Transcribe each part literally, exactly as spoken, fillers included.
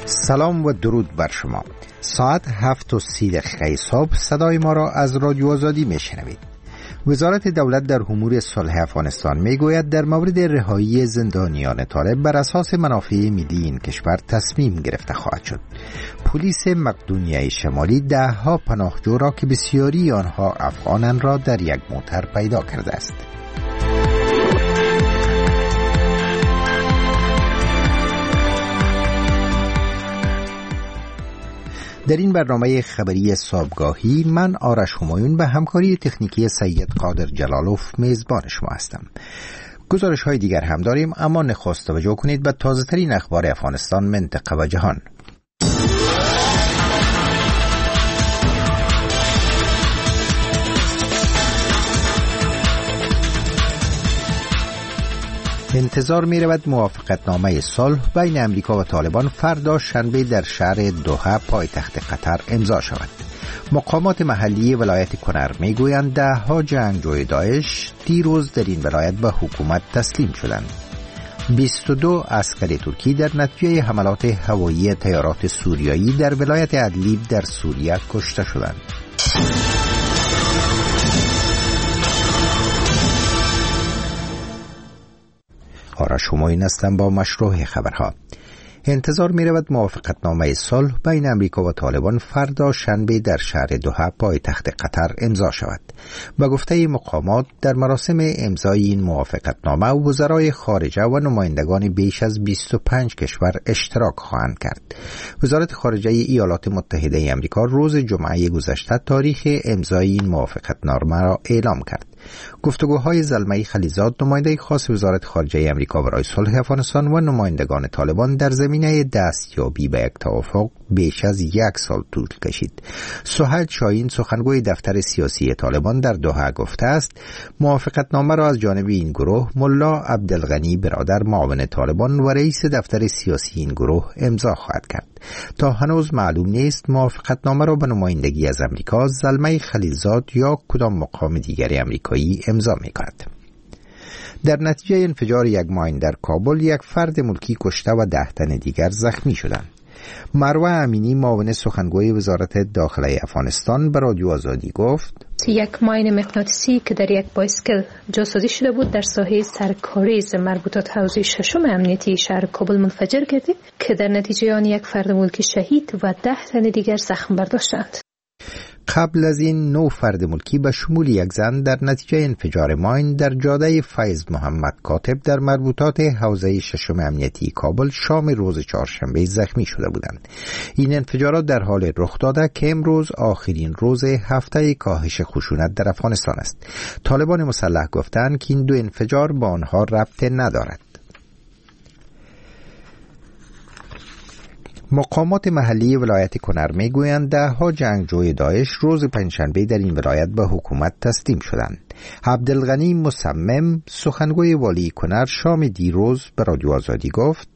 سلام و درود بر شما. ساعت هفت و سی دقیقه صبح صدای ما را از رادیو آزادی میشنوید. وزارت دولت در امور صلح افغانستان میگوید در مورد رهایی زندانیان طالب بر اساس منافع ملی این کشور تصمیم گرفته خواهد شد. پلیس مقدونیه شمالی ده ها پناهجو را که بسیاری آنها افغانان را در یک موتر پیدا کرده است. در این برنامه خبری صبحگاهی من آرش همایون به همکاری تکنیکی سید قادر جلالوف میزبان شما هستم. گزارش های دیگر هم داریم، اما نخست توجه کنید به تازه ترین اخبار افغانستان، منطقه و جهان. انتظار می رود موافقتنامه صلح بین امریکا و طالبان فردا شنبه در شهر دوحه پایتخت قطر امضا شود. مقامات محلی ولایت کنر می گویند ده ها جنگجوی داعش دیروز در این ولایت به حکومت تسلیم شدند. بیست و دو عسکر ترکی در نتیجه حملات هوایی طیارات سوریایی در ولایت ادلیب در سوریه کشته شدند. آرش همایون هستم با مشروع خبرها. انتظار می رود موافقتنامه صلح بین امریکا و طالبان فردا شنبه در شهر دوحه پایتخت قطر امضا شود. به گفته مقامات در مراسم امضای این موافقتنامه وزرای خارجه و نمایندگان بیش از بیست و پنج کشور اشتراک خواهند کرد. وزارت خارجه ایالات متحده امریکا روز جمعه گذشته تاریخ امضای این موافقتنامه را اعلام کرد. گفتگوهای زلمه خلیزاد، نماینده خاص وزارت خارجه امریکا برای صلح افغانستان و نمایندگان طالبان در زمینه دستیابی به یک توافق بیش از یک سال طول کشید. سهیل شاهین، سخنگوی دفتر سیاسی طالبان در دوحه گفته است موافقتنامه را از جانب این گروه ملا عبدالغنی برادر معاون طالبان و رئیس دفتر سیاسی این گروه امضا خواهد کرد. تا هنوز معلوم نیست موافقتنامه را به نمایندگی از امریکا زلمه خلیزاد یا کدام مقام دیگر امریکایی امضا می‌کند. در نتیجه انفجار یک ماین در کابل یک فرد ملکی کشته و ده تن دیگر زخمی شدند. مروه امینی، معاون سخنگوی وزارت داخله افغانستان، به رادیو آزادی گفت یک ماین مغناطیسی که در یک بایسکل جاسازی شده بود در ساحه سرکاریز مربوطات حوزه ششم امنیتی شهر کابل منفجر گردید که در نتیجه آن یک فرد ملکی شهید و ده تن دیگر زخم برداشتند. قبل از این نو فرد ملکی به شمول یک زن در نتیجه انفجار ماین در جاده فیض محمد کاتب در مربوطات حوزه ششم امنیتی کابل شام روز چهارشنبه زخمی شده بودند. این انفجارات در حال رخ داده که امروز آخرین روز هفته کاهش خشونت در افغانستان است. طالبان مسلح گفتند که این دو انفجار با آنها ربط ندارد. مقامات محلی ولایت کنر میگویند ده ها جنگجوی داعش روز پنجشنبه در این ولایت به حکومت تسلیم شدند. عبدالغنی مصمم، سخنگوی والی کنر، شام دیروز به رادیو آزادی گفت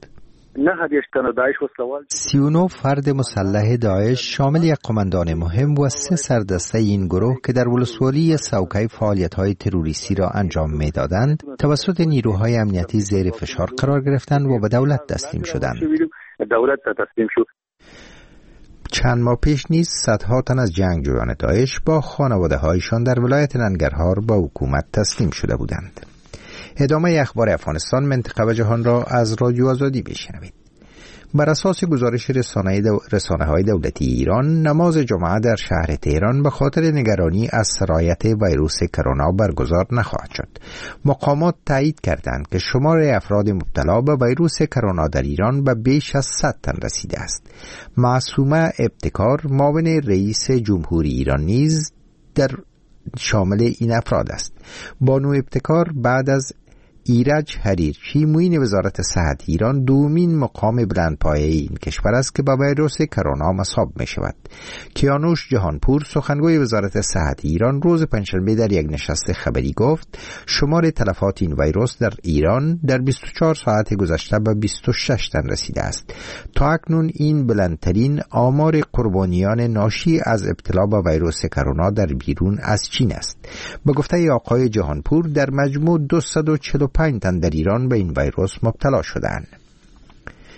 سی و نه فرد مسلح داعش شامل یک قماندان مهم و سه سردسته این گروه که در ولسوالی سوکای فعالیت‌های تروریستی را انجام می‌دادند توسط نیروهای امنیتی زیر فشار قرار گرفتند و به دولت تسلیم شدند. دولت تسلیم شد. چند ماه پیش نیز صدها تن از جنگجویان داعش با خانواده‌هایشان در ولایت ننگرهار با حکومت تسلیم شده بودند. ادامه اخبار افغانستان، منطقه و جهان را از رادیو آزادی بشنوید. بر اساس گزارش رسانه دو... رسانه‌های دولتی ایران، نماز جمعه در شهر تهران به خاطر نگرانی از سرایت ویروس کرونا برگزار نخواهد شد. مقامات تایید کردند که شمار افراد مبتلا به ویروس کرونا در ایران به بیش از صد تن رسیده است. معصومه ابتکار، معاون رئیس جمهوری ایران، نیز در شامل این افراد است. بانو ابتکار بعد از ایرج حریرچی، معین وزارت صحت ایران، دومین مقام بلندپایه این کشور است که با ویروس کرونا مصاب می شود. کیانوش جهانپور، سخنگوی وزارت صحت ایران، روز پنجشنبه در یک نشست خبری گفت شمار تلفات این ویروس در ایران در بیست و چهار ساعت گذشته به بیست و شش تن رسیده است. تا اکنون این بلندترین آمار قربانیان ناشی از ابتلا به ویروس کرونا در بیرون از چین است. به گفته آقای جهانپور، در مجموع دویست و چهل و پنج تن در ایران به این ویروس مبتلا شدند.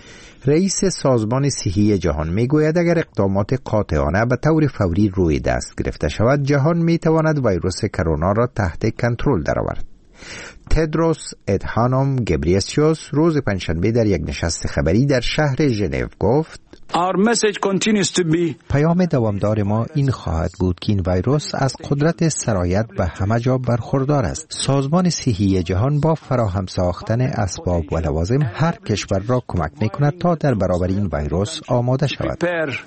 رئیس سازمان صحی جهان میگوید اگر اقدامات قاطعانه به طور فوری روی دست گرفته شود، جهان میتواند ویروس کرونا را تحت کنترل درآورد. تدروس ادهانوم گبریسیوس روز پنجشنبه در یک نشست خبری در شهر ژنو گفت: Our message continues to be پیام دوامدار ما این خواهد بود که این ویروس از قدرت سرایت به همه جا برخوردار است. سازمان صحی جهان با فراهم ساختن اسباب و لوازم هر کشور را کمک می‌کند تا در برابر این ویروس آماده شود.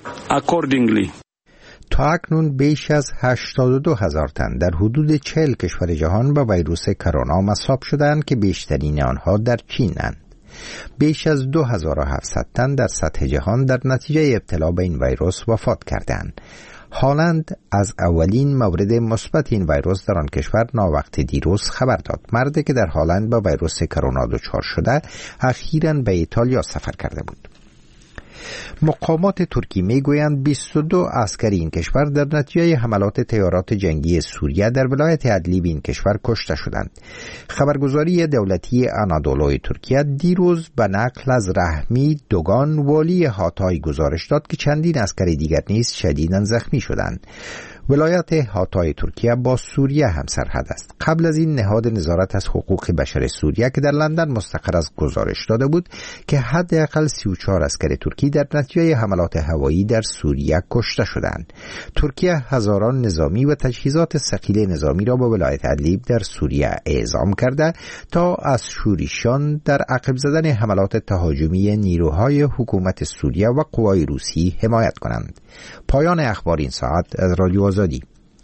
تا اکنون بیش از هشتاد و دو هزار تن در حدود چهل کشور جهان با ویروس کرونا مصاب شدند که بیشترین آنها در چینند. بیش از دو هزار و هفتصد تن در سطح جهان در نتیجه ابتلا به این ویروس وفات کردند. هلند از اولین مورد مثبت این ویروس در آن کشور ناوقت دیروز خبر داد. مردی که در هلند با ویروس کرونا دچار شده اخیراً به ایتالیا سفر کرده بود. مقامات ترکی میگویند بیست و دو عسکر این کشور در نتیجه حملات طیارات جنگی سوریه در ولایت ادلیب این کشور کشته شدند. خبرگزاری دولتی آنادولوی ترکیه دیروز به نقل از رحمی دوگان والی هاتای گزارش داد که چندین عسکر دیگر نیز شدیداً زخمی شدند. ولایت هاتای ترکیه با سوریه هم سرحد است. قبل از این نهاد نظارت از حقوق بشر سوریه که در لندن مستقر است گزارش داده بود که حداقل سی و چهار عسکر ترکی در نتیجه حملات هوایی در سوریه کشته شدند. ترکیه هزاران نظامی و تجهیزات ثقیل نظامی را به ولایت ادلیب در سوریه اعزام کرده تا از شورشیان در عقب زدن حملات تهاجمی نیروهای حکومت سوریه و قوای روسی حمایت کنند. پایان اخبار این ساعت از رادیو آزادی.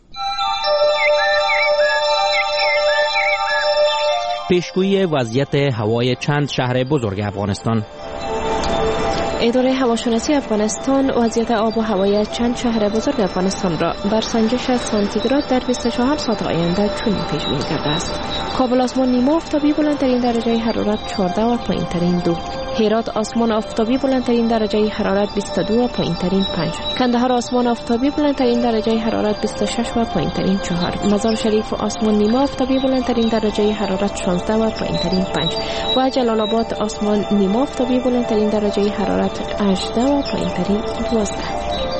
پیشگویی وضعیت هوای چند شهر بزرگ افغانستان. اداره هواشناسی افغانستان وضعیت آب و هوای چند شهر بزرگ افغانستان را بر سنجش سانتیگراد در بیست و چهار ساعت آینده چنین پیش بینی کرده است: کابل آسمان نیمه آفتابی بلندترین درجه حرارت چهارده و پایینترین دو، هرات آسمان آفتابی بلندترین درجه حرارت بیست و دو و پایینترین پنج، کندهار آسمان آفتابی بلندترین درجه حرارت بیست و شش و پایینترین چهار، مزار شریف آسمان نیمه آفتابی بلندترین درجه حرارت شانزده و پایینترین پنج و جلال آباد آسمان نیمه آفتابی بلندترین درجه حرارت هجده و پایینترین دوازده.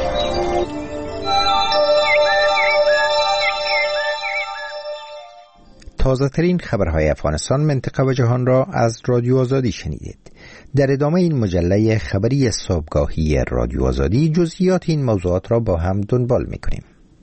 تازه ترین خبرهای افغانستان، منطقه و جهان را از رادیو آزادی شنیدید. در ادامه این مجله خبری صبحگاهی رادیو آزادی جزئیات این موضوعات را با هم دنبال می‌کنیم.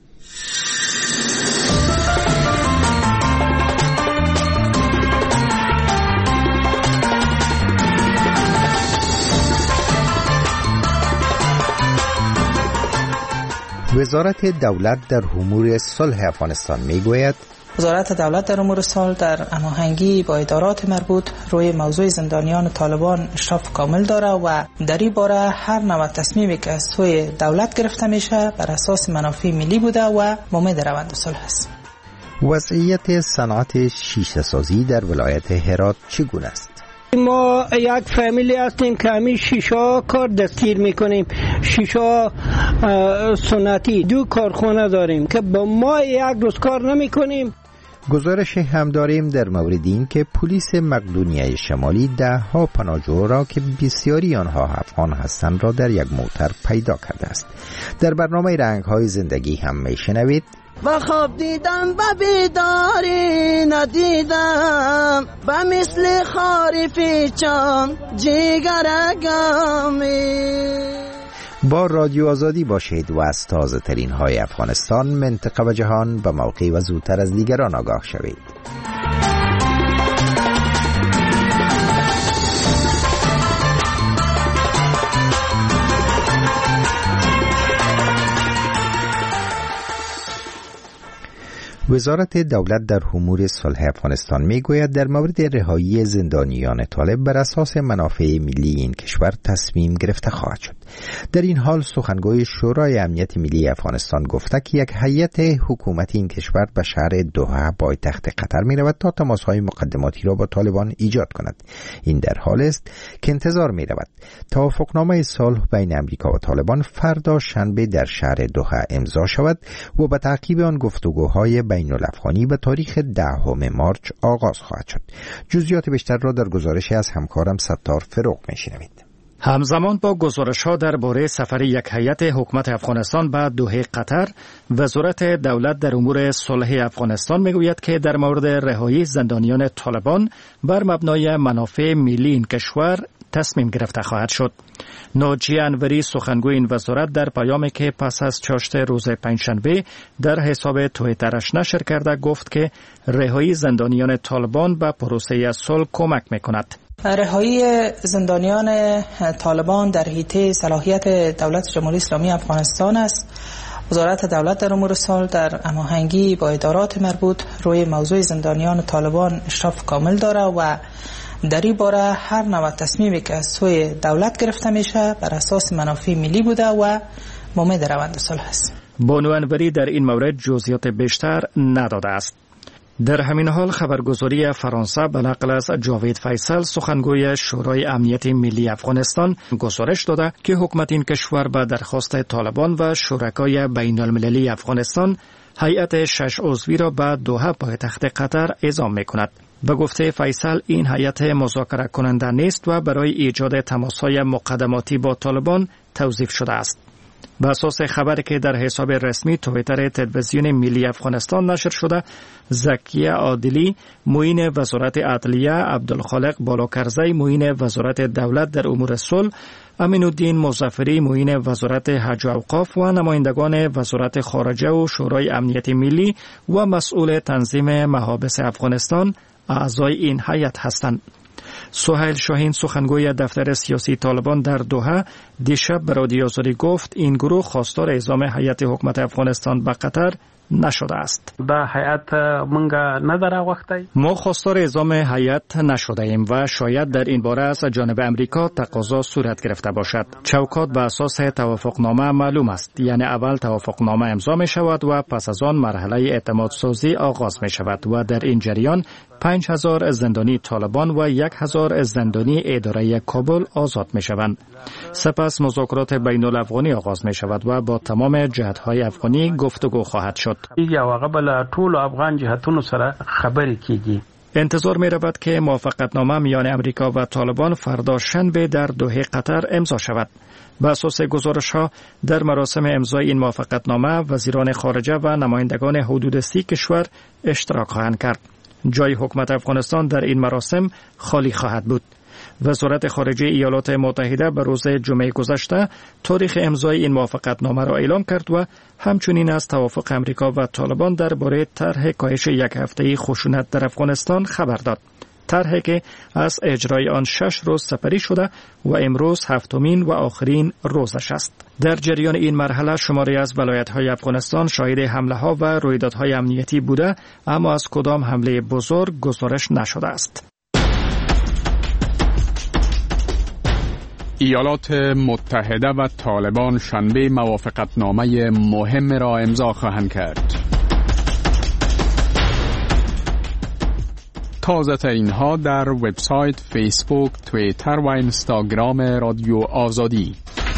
وزارت دولت در امور صلح افغانستان میگوید وزارت دولت در امور صلح در هماهنگی با ادارات مربوط روی موضوع زندانیان طالبان اشراف کامل داره و در این باره هر نوع تصمیمی که از سوی دولت گرفته میشه بر اساس منافع ملی بوده و مؤمن روند صلح است. وضعیت صنعت شیشه سازی در ولایت هرات چگونه است؟ ما یک فامیلی هستیم که همین شیشه کار دستگیر میکنیم. شیشه سنتی دو کارخانه داریم که با ما یک روز کار نمیکنیم. گزارش هم داریم در مورد این که پلیس مقدونیه شمالی ده ها پناهجو را که بسیاری آنها افغان هستند را در یک موتر پیدا کرده است. در برنامه رنگ های زندگی هم میشنوید: و خواب دیدم و بیداری ندیدم و مثل خاری پیچم جگر گامی. با رادیو آزادی باشید و از تازه ترین های افغانستان، منطقه و جهان به موقع و زودتر از دیگران آگاه شوید. وزارت دولت در امور صلح افغانستان میگوید در مورد رهایی زندانیان طالب بر اساس منافع ملی این کشور تصمیم گرفته خواهد شد. در این حال سخنگوی شورای امنیت ملی افغانستان گفته که یک هیئت حکومتی این کشور به شهر دوحه پایتخت قطر میرود تا تماس‌های مقدماتی را با طالبان ایجاد کند. این در حال است که انتظار میرود توافقنامه صلح بین امریکا و طالبان فردا شنبه در شهر دوحه امضا شود و به تعقیب آن گفتگوهای بین الافغانی به تاریخ دهم مارس آغاز خواهد شد. جزئیات بیشتر را در گزارشی از همکارم ستار فروغ میشنوید. همزمان با گزارش‌ها درباره سفر یک هیئت حکومت افغانستان به دوحه قطر، وزارت دولت در امور صلح افغانستان میگوید که در مورد رهایی زندانیان طالبان بر مبنای منافع ملی این کشور تصمیم گرفته خواهد شد. ناجی انوری سخنگوی این وزارت در پیامی که پس از چاشت روز پنجشنبه در حساب توییترش نشر کرده گفت که رهایی زندانیان طالبان به پروسه صلح کمک میکند. رهایی زندانیان طالبان در حیطه صلاحیت دولت جمهوری اسلامی افغانستان است. وزارت دولت در امور صلح در هماهنگی با ادارات مربوط روی موضوع زندانیان طالبان اشراف کامل داره و در این باره هر نوع تصمیمی که از سوی دولت گرفته میشه بر اساس منافع ملی بوده و امید روند صلح است. بانو انوری در این مورد جزئیات بیشتر نداده است. در همین حال خبرگزاری فرانسه به نقل از جاوید فیصل سخنگوی شورای امنیت ملی افغانستان گزارش داده که حکومت این کشور به درخواست طالبان و شرکای بین المللی افغانستان هیئت شش عضوی را به دوحه پایتخت قطر اعزام میکند. به گفته فیصل این هیئت مذاکره کننده نیست و برای ایجاد تماس‌های مقدماتی با طالبان توظیف شده است. به اساس خبری که در حساب رسمی توییتر تلویزیون ملی افغانستان نشر شده، زکیه عادلی معین وزارت عدلیه، عبدالخالق بالاکرزی معین وزارت دولت در امور صلح، امین الدین مظفری معین وزارت حج و اوقاف و نمایندگان وزارت خارجه و شورای امنیت ملی و مسئول تنظیم محابس افغانستان اعضای این هیئت هستند. سهیل شاهین سخنگوی دفتر سیاسی طالبان در دوحه دیشب به رادیو آزادی گفت این گروه خواستار اعزام هیئت حکومت افغانستان به قطر نشده است. دا هیئت منگا نداره وقتی ما خواستار اعزام هیئت نشده ایم و شاید در این باره از جانب امریکا تقاضا صورت گرفته باشد. چوکات به اساس توافقنامه معلوم است، یعنی اول توافقنامه امضا می شود و پس از آن مرحله اعتماد سازی آغاز می شود و در این جریان پنج هزار زندانی طالبان و یک هزار زندانی اداره کابل آزاد می شوند. سپس مذاکرات بین الافغانی آغاز می شود و با تمام جهت‌های افغانی گفتگو خواهد شد. یا قبل طول افغان جهتونو سره خبرې کیږي. انتظار می رود که موافقتنامه میان امریکا و طالبان فردا شنبه در دوحه قطر امضا شود. به اساس گزارش‌ها در مراسم امضای این موافقتنامه وزیران خارجه و نمایندگان حدود سی کشور اشتراک خواهند کرد. جای حکومت افغانستان در این مراسم خالی خواهد بود. وزارت خارجه ایالات متحده به روز جمعه گذشته تاریخ امضای این موافقتنامه را اعلام کرد و همچنین از توافق امریکا و طالبان درباره طرح کاهش یک هفته‌ای خشونت در افغانستان خبر داد. طرحی که از اجرای آن شش روز سپری شده و امروز هفتمین و آخرین روزش است. در جریان این مرحله شماری از ولایت‌های افغانستان شاهد حمله‌ها و رویدادهای امنیتی بوده، اما از کدام حمله بزرگ گزارش نشده است. ایالات متحده و طالبان شنبه موافقتنامه مهم را امضا خواهند کرد. تازه ترین ها در وبسایت، فیسبوک، توییتر و اینستاگرام رادیو آزادی.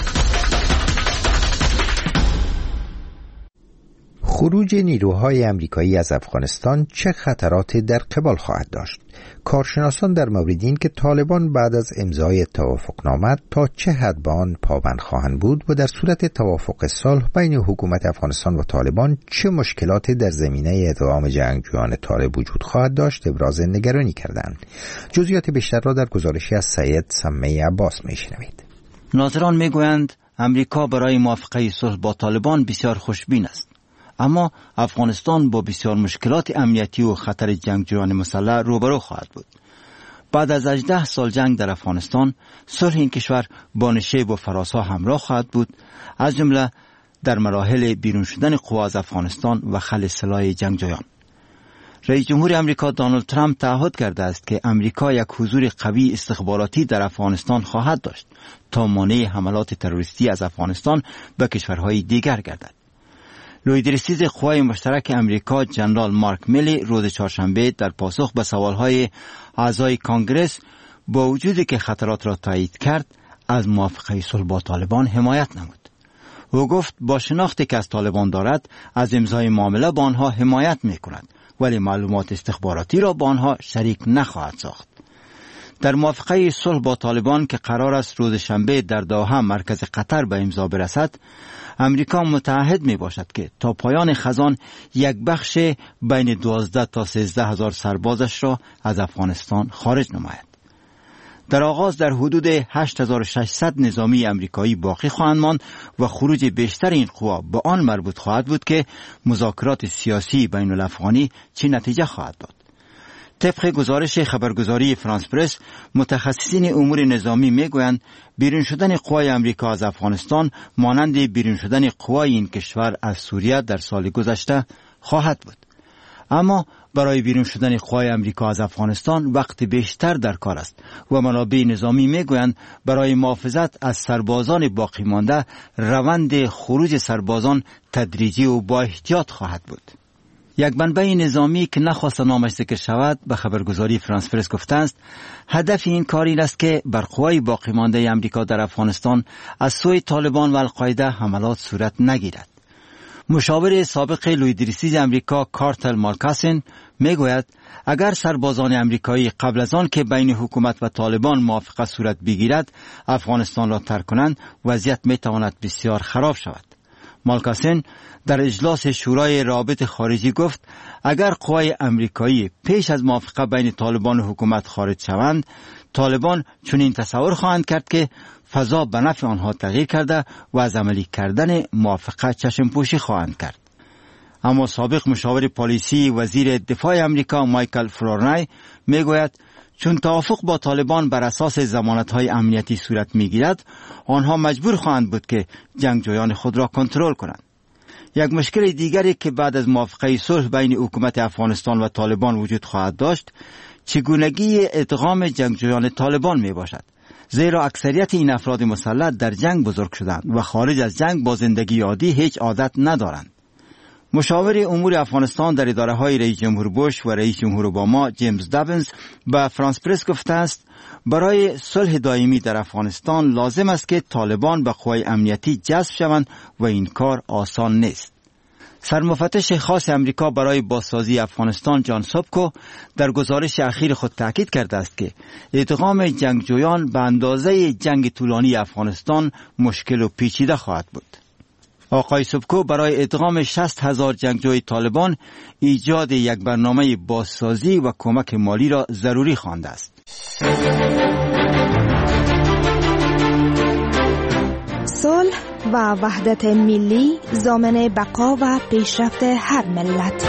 خروج نیروهای آمریکایی از افغانستان چه خطراتی در قبال خواهد داشت؟ کارشناسان در مورد این که طالبان بعد از امضای توافقنامه تا چه حد به آن پابند خواهند بود و در صورت توافق صلح بین حکومت افغانستان و طالبان چه مشکلاتی در زمینه ادغام جنگجویان طالب وجود خواهد داشت ابراز نگرانی کردند. جزئیات بیشتر را در گزارشی از سید سمی عباس میشنوید. ناظران میگویند امریکا برای موافقه صلح با طالبان بسیار خوشبین است، اما افغانستان با بسیار مشکلات امنیتی و خطر جنگجویان مسلح روبرو خواهد بود. بعد از هجده سال جنگ در افغانستان، صلح این کشور با نشیب و فراسا همراه خواهد بود، از جمله در مراحل بیرون شدن قوا از افغانستان و خلع سلاح جنگجویان. رئیس جمهور امریکا دونالد ترامپ تعهد کرده است که امریکا یک حضور قوی استخباراتی در افغانستان خواهد داشت تا مانع حملات تروریستی از افغانستان به کشورهای دیگر گردد. لویدرسیز قوای مشترک امریکا جنرال مارک میلی روز چهارشنبه در پاسخ به سوالهای اعضای کانگرس با وجودی که خطرات را تایید کرد از موافقه صلح با طالبان حمایت نمود. او گفت با شناختی که از طالبان دارد از امضای معامله با آنها حمایت می‌کند، ولی معلومات استخباراتی را با آنها شریک نخواهد ساخت. در موافقه صلح با طالبان که قرار است روز شنبه در دوحه مرکز قطر به امضا برسد، امریکا متعهد می باشد که تا پایان خزان یک بخش بین دوازده تا سیزده هزار سربازش را از افغانستان خارج نماید. در آغاز در حدود هشت هزار و ششصد نظامی امریکایی باقی خواهند ماند و خروج بیشتر این قوا به آن مربوط خواهد بود که مذاکرات سیاسی بین الافغانی چه نتیجه خواهد داد. طبق گزارش خبرگزاری فرانس پرس، متخصصین امور نظامی میگویند بیرون شدن قوای امریکا از افغانستان مانند بیرون شدن قوای این کشور از سوریه در سال گذشته خواهد بود. اما برای بیرون شدن قوای امریکا از افغانستان وقت بیشتر در کار است و منابع نظامی میگویند برای محافظت از سربازان باقی مانده روند خروج سربازان تدریجی و با احتیاط خواهد بود. یک منبع نظامی که نخواست نامش ذکر شود به خبرگزاری فرانس پرس گفته است هدف این کار این است که بر قوای باقی مانده امریکا در افغانستان از سوی طالبان و القاعده حملات صورت نگیرد. مشاور سابق لویدریسیج امریکا کارتل مارکاسن میگوید اگر سربازان امریکایی قبل از آن که بین حکومت و طالبان موافقه صورت بگیرد افغانستان را ترک کنند وضعیت میتواند بسیار خراب شود. مارکاسن در اجلاس شورای روابط خارجی گفت اگر قوای امریکایی پیش از موافقه بین طالبان و حکومت خارج شوند، طالبان چنین تصور خواهند کرد که فضا به نفع آنها تغییر کرده و از عملی کردن موافقه چشم پوشی خواهند کرد. اما سابق مشاور پالیسی وزیر دفاع امریکا مایکل فلورنای میگوید چون توافق با طالبان بر اساس ضمانت‌های امنیتی صورت میگیرد، آنها مجبور خواهند بود که جنگجویان خود را کنترل کنند. یک مشکل دیگری که بعد از موافقه صلح بین حکومت افغانستان و طالبان وجود خواهد داشت، چگونگی ادغام جنگجویان طالبان می باشد. زیرا اکثریت این افراد مسلح در جنگ بزرگ شدند و خارج از جنگ با زندگی عادی هیچ عادت ندارند. مشاور امور افغانستان در اداره های رئیس جمهور بوش و رئیس جمهور اوباما جیمز دابنز به فرانس پرس گفته است برای صلح دائمی در افغانستان لازم است که طالبان به قوای امنیتی جذب شوند و این کار آسان نیست. سرمفتش خاص امریکا برای بازسازی افغانستان جان سوبکو در گزارش اخیر خود تاکید کرده است که ادغام جنگجویان به اندازه جنگ طولانی افغانستان مشکل و پیچیده خواهد بود. آقای سوبکو برای ادغام شصت هزار جنگجوی طالبان ایجاد یک برنامه بازسازی و کمک مالی را ضروری خوانده است. صلح و وحدت ملی ضامن بقا و پیشرفت هر ملت.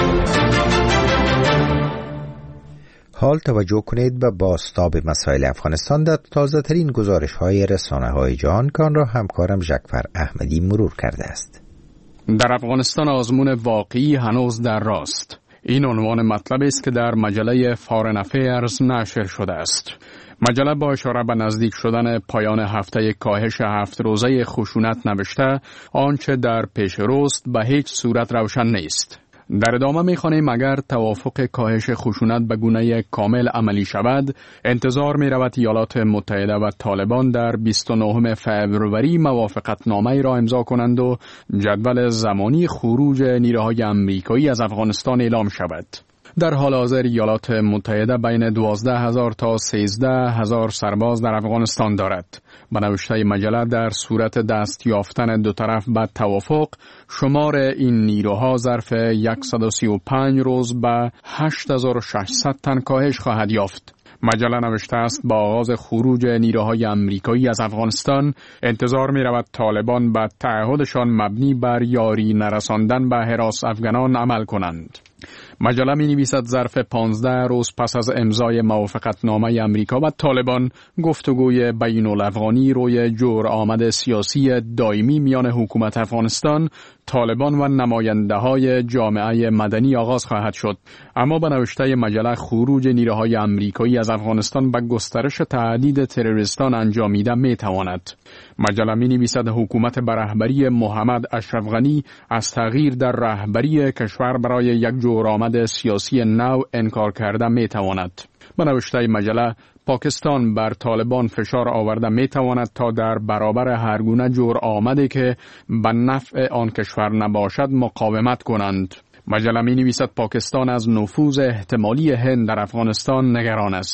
حال توجه کنید به بازتاب مسائل افغانستان در تازه ترین گزارش های رسانه های جهان که آن را همکارم ژکفر احمدی مرور کرده است. در افغانستان آزمون واقعی هنوز در راست. این عنوان مطلب است که در مجله فارن افیرز نشر شده است. مجله با اشاره به نزدیک شدن پایان هفته کاهش هفت روزه خشونت نوشته آنچه در پیش روست به هیچ صورت روشن نیست. در ادامه می‌خوانیم اگر توافق کاهش خشونت به گونه کامل عملی شود، انتظار می‌رود ایالات متحده و طالبان در بیست و نهم فوریه موافقتنامه‌ای را امضا کنند و جدول زمانی خروج نیروهای آمریکایی از افغانستان اعلام شود. در حال حاضر ایالات متحده بین دوازده هزار تا سیزده هزار سرباز در افغانستان دارد. به نوشته مجله در صورت دست یافتن دو طرف به توافق، شمار این نیروها ظرف صد و سی و پنج روز به هشت هزار و ششصد تن کاهش خواهد یافت. مجله نوشته است با آغاز خروج نیروهای آمریکایی از افغانستان انتظار می رود طالبان به تعهدشان مبنی بر یاری نرساندن به هراس افغانان عمل کنند. مجله می نویسد ظرف پانزده روز پس از امضای موافقتنامه امریکا و طالبان گفتگوی بین الافغانی روی جور آمد سیاسی دائمی میان حکومت افغانستان، طالبان و نماینده های جامعه مدنی آغاز خواهد شد. اما به نوشته مجله خروج نیروهای آمریکایی از افغانستان به گسترش تهدید تروریستان انجامیده می تواند. مجله می نویسد حکومت به رهبری محمد اشرف غنی از تغییر در رهبری کشور برای یک جور آمد سیاسی نو انکار کرده می تواند. به نوشته مجله پاکستان بر طالبان فشار آورده می تواند تا در برابر هر گونه جور آمده که به نفع آن کشور نباشد مقاومت کنند. مجله می نویسد پاکستان از نفوذ احتمالی هند در افغانستان نگران است.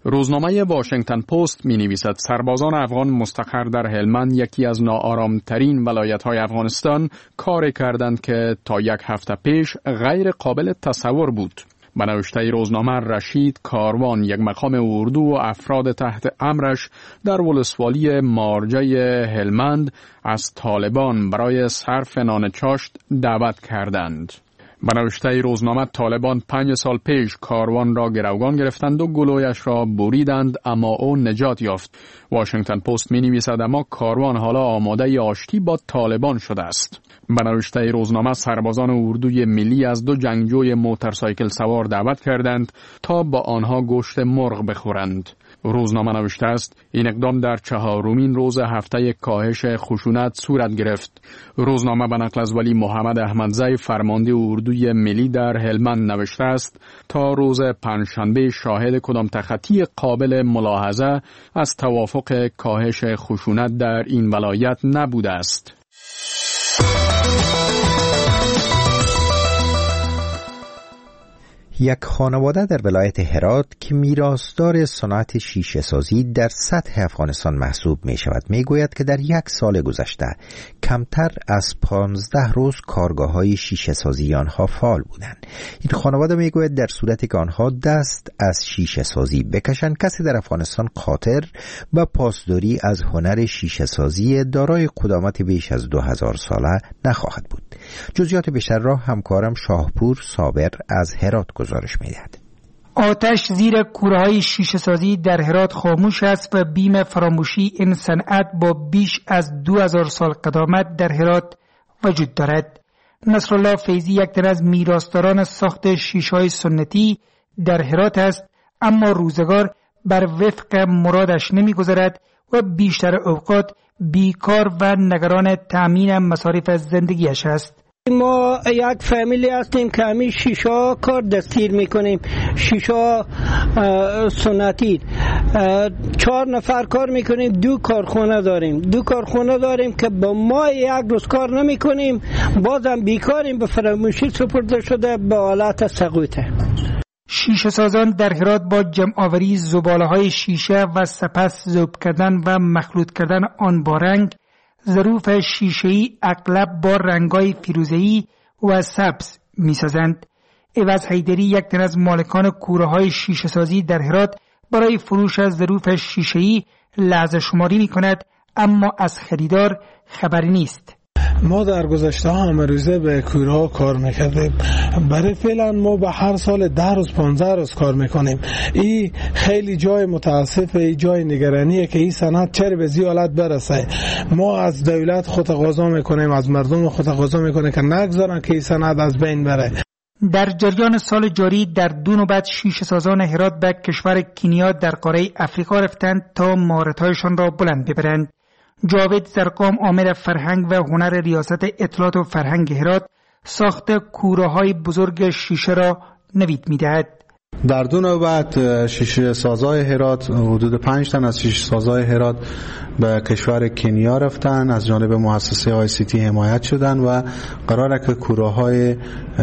روزنامه واشنگتن پست می نویسد سربازان افغان مستقر در هلمند، یکی از ناآرامترین ولایت‌های افغانستان، کاری کردند که تا یک هفته پیش غیر قابل تصور بود. به نوشته روزنامه، رشید کاروان، یک مقام اردو و افراد تحت امرش در ولسوالی مارجه هلمند از طالبان برای صرف نان چاشت دعوت کردند. به نوشته روزنامه، طالبان پنج سال پیش کاروان را گروگان گرفتند و گلویش را بریدند، اما او نجات یافت. واشنگتن پست می نویسد اما کاروان حالا آماده آشتی با طالبان شده است. به نوشته روزنامه، سربازان اردوی ملی از دو جنگجوی موتورسایکل سوار دعوت کردند تا با آنها گوشت مرغ بخورند. روزنامه نوشته است این اقدام در چهارمین روز هفته کاهش خشونت صورت گرفت. روزنامه به نقل از ولی محمد احمدزی، فرمانده اردوی ملی در هلمند، نوشته است تا روز پنجشنبه شاهد کدام تخطی قابل ملاحظه از توافق کاهش خشونت در این ولایت نبوده است. یک خانواده در ولایت هرات که میراثدار صنعت شیشه سازی در سطح افغانستان محسوب می شود می گوید که در یک سال گذشته کمتر از پانزده روز کارگاه های شیشه سازی آنها فعال بودند. این خانواده می گوید در صورتی که آنها دست از شیشه سازی بکشند، کسی در افغانستان قادر به پاسداری از هنر شیشه سازی دارای قدامت بیش از دو هزار ساله نخواهد بود. جزئیات بیشتر را همکارم شاهپور صابر از هرات گزارش می‌دهد. آتش زیر کوره‌های شیشه سازی در هرات خاموش است و بیم فراموشی این صنعت با بیش از دو هزار سال قدامت در هرات وجود دارد. نصرالله فیضی یک تن از میراثداران ساخت شیشه‌های سنتی در هرات است، اما روزگار بر وفق مرادش نمی‌گذرد و بیشتر اوقات بیکار و نگران تأمین مصارف زندگیش است. ما یک فامیلی هستیم که همین شیشه کار دستیر میکنیم، شیشه سنتی. چهار نفر کار میکنیم، دو کارخانه داریم دو کارخانه داریم که با ما یک روز کار نمیکنیم، بازم بیکاریم، به فراموشی سپرده شده، به حالت سقوطه. شیشه سازان در هرات با جمع آوری زباله های شیشه و سپس ذوب کردن و مخلوط کردن آن با رنگ، ظروف شیشه‌ای اغلب با رنگ‌های فیروزه‌ای و سبز می‌سازند. عوض حیدری، یک تن از مالکان کوره‌های شیشه سازی در هرات، برای فروش از ظروف شیشه‌ای لحظه شماری می‌کند، اما از خریدار خبری نیست. ما در گذشته ها همه روزه به کوره ها کار میکردیم، برای فعلا ما به هر سال ده روز پانزده روز کار میکنیم. این خیلی جای متاسفه، این جای نگرانیه که این صنعت چرا به زی حالت برسه. ما از دولت خود تقاضا میکنیم، از مردم خود تقاضا میکنیم که نگذارن که این صنعت از بین بره. در جریان سال جاری در دو نوبت شیشه سازان هرات به کشور کنیا در قاره افریقا رفتند تا مهارت‌هایشان را بلند ببرند. جاوید زرقام، عامل فرهنگ و هنر ریاست اطلاعات و فرهنگ هرات، ساخت کوره‌های بزرگ شیشه را نوید می‌دهد. در دو نوبت شیشه سازای هرات، حدود پنج تن از شیشه سازای هرات به کشور کنیا رفتن، از جانب مؤسسه آی سی تی حمایت شدن و قراره که کوره‌های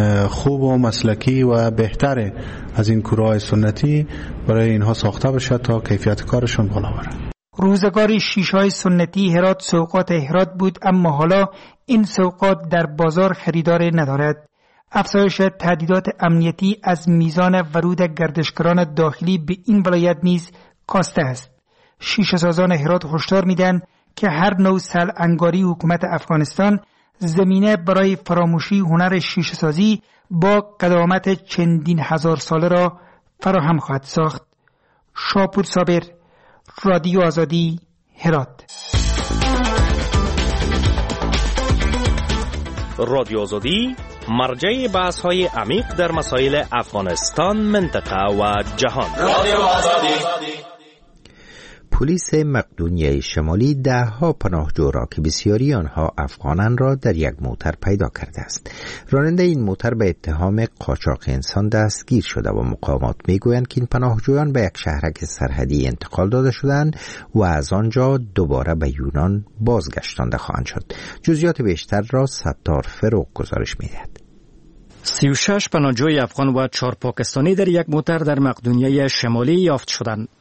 خوب و مسلکی و بهتر از این کوره‌های سنتی برای اینها ساخته بشه تا کیفیت کارشون بالا بره. روزگاری شیشه‌های سنتی هرات سوقات هرات بود، اما حالا این سوقات در بازار خریدار ندارد. افزایش تهدیدات امنیتی از میزان ورود گردشگران داخلی به این ولایت نیز کاسته است. شیشه سازان هرات هشدار میدن که هر نوع سلعنگاری حکومت افغانستان زمینه برای فراموشی هنر شیشه سازی با قدامت چندین هزار ساله را فراهم خواهد ساخت. شاپور صابر، رادیو آزادی، هرات. رادیو آزادی مرجع بحث های عمیق در مسائل افغانستان، منطقه و جهان. رادیو آزادی. پلیس مقدونیه شمالی ده ها پناهجو را که بسیاری آنها افغانان را در یک موتر پیدا کرده است. راننده این موتر به اتهام قاچاق انسان دستگیر شده و مقامات میگویند که این پناهجویان به یک شهرک سرحدی انتقال داده شدند و از آنجا دوباره به یونان بازگشتانده خواهند شد. جزئیات بیشتر را ستار فروغ گزارش میدهد. سی و شش پناهجوی افغان و چهار پاکستانی در یک موتر در مقدونیه شمالی یافت شدند.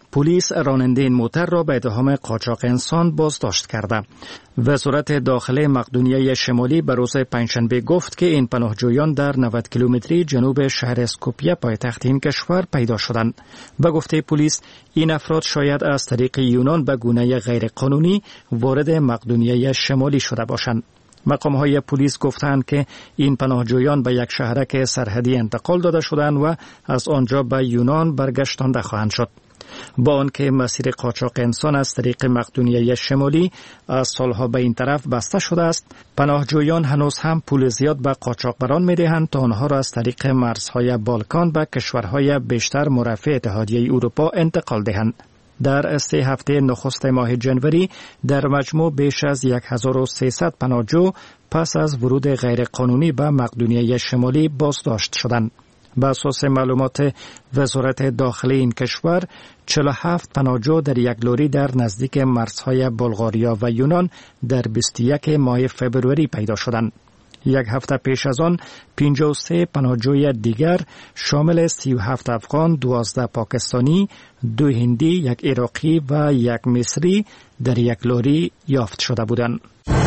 پلیس راننده این موتر را به اتهام قاچاق انسان بازداشت کرده. وزارت داخله مقدونیه شمالی به روز پنجشنبه گفت که این پناهجویان در نود کیلومتری جنوب شهر اسکوپیه پایتخت این کشور پیدا شدند. به گفته پلیس این افراد شاید از طریق یونان به گونه غیرقانونی وارد مقدونیه شمالی شده باشند. مقام‌های پلیس گفتند که این پناهجویان به یک شهرک سرحدی انتقال داده شدند و از آنجا به یونان برگشتانده خواهند شد. با آنکه مسیر قاچاق انسان از طریق مقدونیه شمالی از سالها به این طرف بسته شده است، پناهجویان هنوز هم پول زیاد به قاچاقبران می‌دهند تا آنها را از طریق مرزهای بالکان به کشورهای بیشتر مرافع اتحادیه اروپا انتقال دهند. در سه هفته نخست ماه جنوری در مجموع بیش از هزار و سیصد پناهجو پس از ورود غیرقانونی به مقدونیه شمالی بازداشت شدند. بر اساس معلومات وزارت داخله این کشور، چهل و هفت پناهجو در یک لوری در نزدیک مرزهای بلغاریا و یونان در بیست و یک ماه فبروری پیدا شدند. یک هفته پیش از آن پنجاه و سه پناهجوی دیگر شامل سی و هفت افغان، دوازده پاکستانی، دو هندی، یک عراقی و یک مصری در یک لوری یافت شده بودند.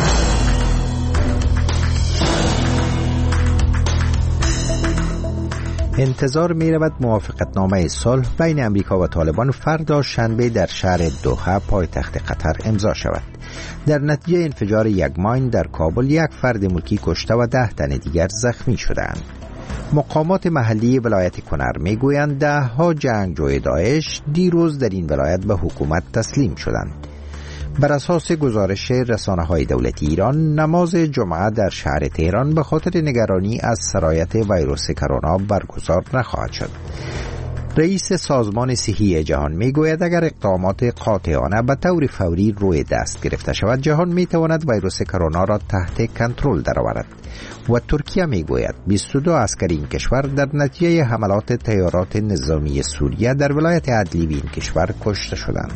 انتظار می رود موافقتنامه صلح بین امریکا و طالبان فردا شنبه در شهر دوحه پایتخت قطر امضا شود. در نتیجه انفجار یک ماین در کابل یک فرد ملکی کشته و ده تن دیگر زخمی شدند. مقامات محلی ولایت کنر می گویند ده ها جنگجوی داعش دیروز در این ولایت به حکومت تسلیم شدند. بر اساس گزارش رسانه‌های دولتی ایران، نماز جمعه در شهر تهران به خاطر نگرانی از سرایت ویروس کرونا برگزار نخواهد شد. رئیس سازمان صحی جهان میگوید اگر اقدامات قاطعانه به طور فوری روی دست گرفته شود، جهان میتواند ویروس کرونا را تحت کنترل درآورد. و ترکیه میگوید بیست و دو عسکر این کشور در نتیجه حملات طیارات نظامی سوریه در ولایت ادلیب این کشور کشته شدند.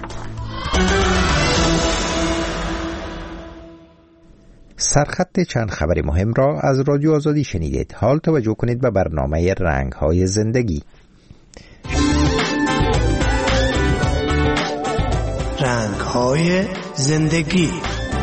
سرخط چند خبر مهم را از رادیو آزادی شنیدید. حال توجه کنید به برنامه رنگ‌های زندگی. رنگ‌های زندگی.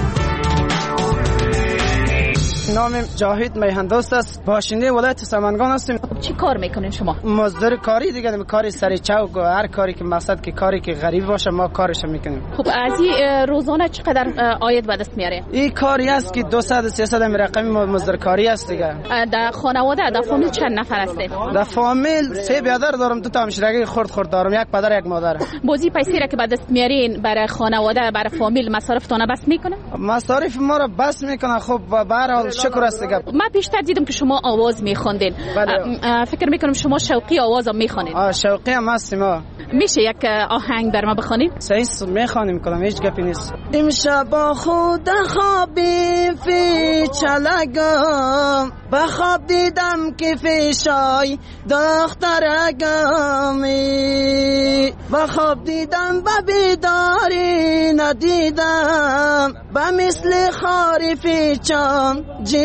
نام جاوید میهندوست است، باشنده ولایت سمنگان هستیم. چی کار میکنین شما؟ مزدور کاری دیگه، کاری سر چوک و هر کاری که مقصد که کاری که غریب باشه ما کارش میکنیم. خب از این روزانه چقدر عاید به دست میاره؟ این کاری است که دویست سیصد رقمی مزدور کاری است دیگه. در خانواده در فامیل چند نفر هستید؟ در فامیل سه برادر دارم، دو تا همشیرگی خرد خرد دارم، یک پدر یک مادر. بازی پیسی را که به دست میارین برای خانواده برای فامیل مصارفتونه بس میکنه؟ مصارف ما را بس میکنه. خب به هر حال شکر است دیگه. من پیشتر دیدم که شما آواز میخوندین. فکر میکنم شما شوقی آواز هم میخوانید. آه شوقی هم هستیم. آه میشه یک آهنگ بر ما بخوانیم؟ صحیح میخوانیم کدام، هیچ گپی نیست. امشب با خود خوابی فی چلگم، بخواب دیدم که فیشای دخترگمی، بخواب دیدم به بیداری ندیدم، به مثل خاری فیچم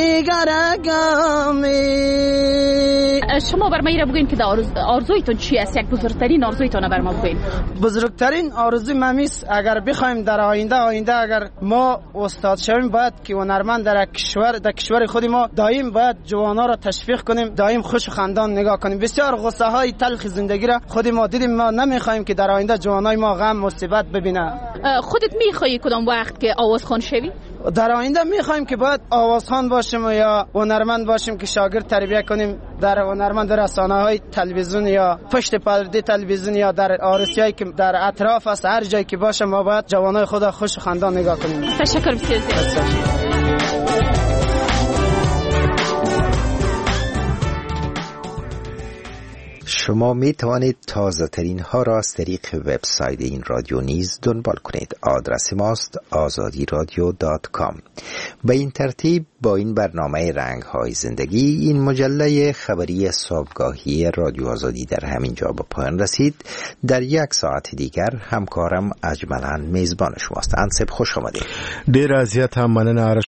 جیگرگمی. شما بر ما ایره بگوین که آرزویتون چی است؟ یک بزرگترین آرزویتون بر ما بگوین. بزرگترین آرزوی ممیس اگر بخوایم در آینده آینده اگر ما استاد شویم، باید که هنرمند در کشور در کشور خود ما دائم باید جوانا را تشویق کنیم، دائم خوش و خندان نگاه کنیم. بسیار غصه های تلخ زندگی را خود ما دیدیم، ما نمیخوایم که در آینده جوانای ما غم مصیبت ببینه. خودت میخوای کدام وقت که آوازخوان شوی؟ در آینده میخوایم که باید آوازخوان باشیم و یا هنرمند باشیم که شاگرد تربیت کنیم در هنرمند رسانه‌های تلویزیون یا پشت پرده تلویزیون یا در عروسی‌هایی که در اطراف است، هر جایی که باشه ما باید جوانای خود خوش و خندان نگاه کنیم. تشکر بسیار. شما می توانید تازه ترین ها را از طریق وبسایت این رادیو نیز دنبال کنید. آدرس ماست آزادی رادیو دات کام. به این ترتیب با این برنامه رنگ های زندگی این مجله خبری صبحگاهی رادیو آزادی در همین جا به پایان رسید. در یک ساعت دیگر همکارم اجملاً میزبان شماست. انصب خوش آمدید. ډیر اذیت هم مننه.